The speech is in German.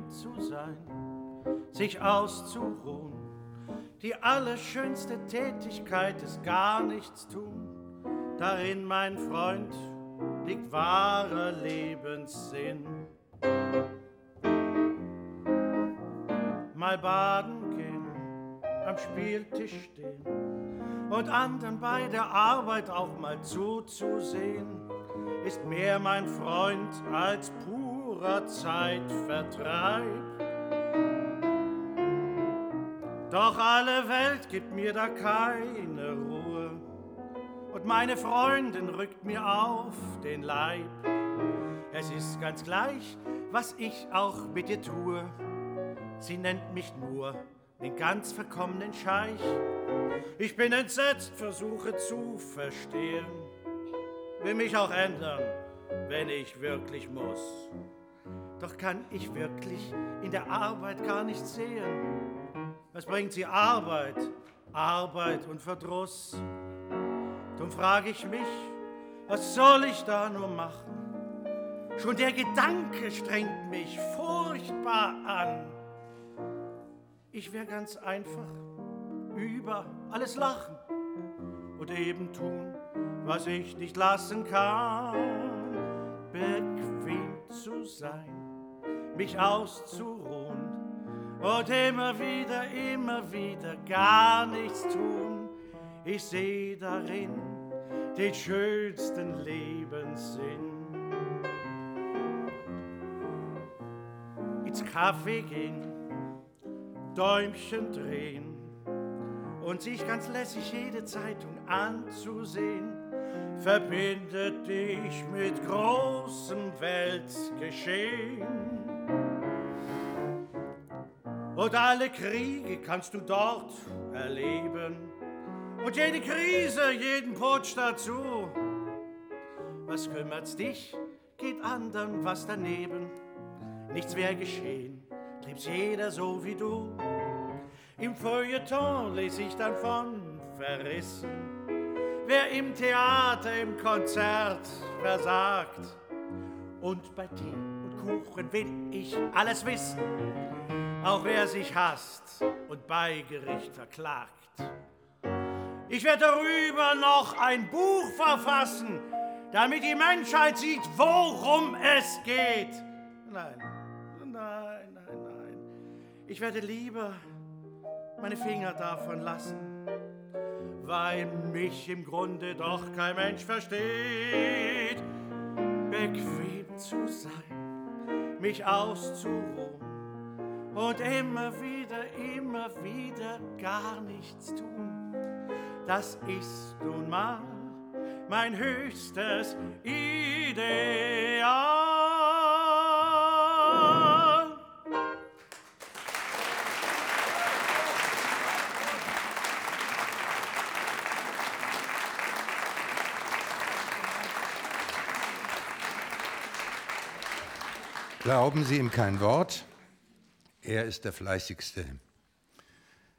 zu sein, sich auszuruhen. Die allerschönste Tätigkeit ist gar nichts tun. Darin, mein Freund, liegt wahrer Lebenssinn. Mal baden gehen, am Spieltisch stehen und anderen bei der Arbeit auch mal zuzusehen, ist mehr, mein Freund, als purer Zeitvertreib. Doch alle Welt gibt mir da keine Ruhe und meine Freundin rückt mir auf den Leib. Es ist ganz gleich, was ich auch mit ihr tue. Sie nennt mich nur den ganz verkommenen Scheich. Ich bin entsetzt, versuche zu verstehen, will mich auch ändern, wenn ich wirklich muss. Doch kann ich wirklich in der Arbeit gar nichts sehen. Was bringt sie Arbeit, Arbeit und Verdruss? Drum frage ich mich, was soll ich da nur machen? Schon der Gedanke strengt mich furchtbar an. Ich wär ganz einfach über alles lachen und eben tun, was ich nicht lassen kann. Bequem zu sein, mich auszuruhen und immer wieder gar nichts tun. Ich seh darin den schönsten Lebenssinn. Ins Café gehen, Däumchen drehen und sich ganz lässig jede Zeitung anzusehen, verbindet dich mit großem Weltgeschehen. Und alle Kriege kannst du dort erleben und jede Krise, jeden Putsch dazu. Was kümmert's dich, geht anderen was daneben, nichts wär geschehen, trieb's jeder so wie du. Im Feuilleton les ich dann von Verrissen, wer im Theater, im Konzert versagt. Und bei Tee und Kuchen will ich alles wissen, auch wer sich hasst und bei Gericht verklagt. Ich werde darüber noch ein Buch verfassen, damit die Menschheit sieht, worum es geht. Nein. Ich werde lieber meine Finger davon lassen, weil mich im Grunde doch kein Mensch versteht. Bequem zu sein, mich auszuruhen und immer wieder gar nichts tun. Das ist nun mal mein höchstes Ideal. Glauben Sie ihm kein Wort. Er ist der fleißigste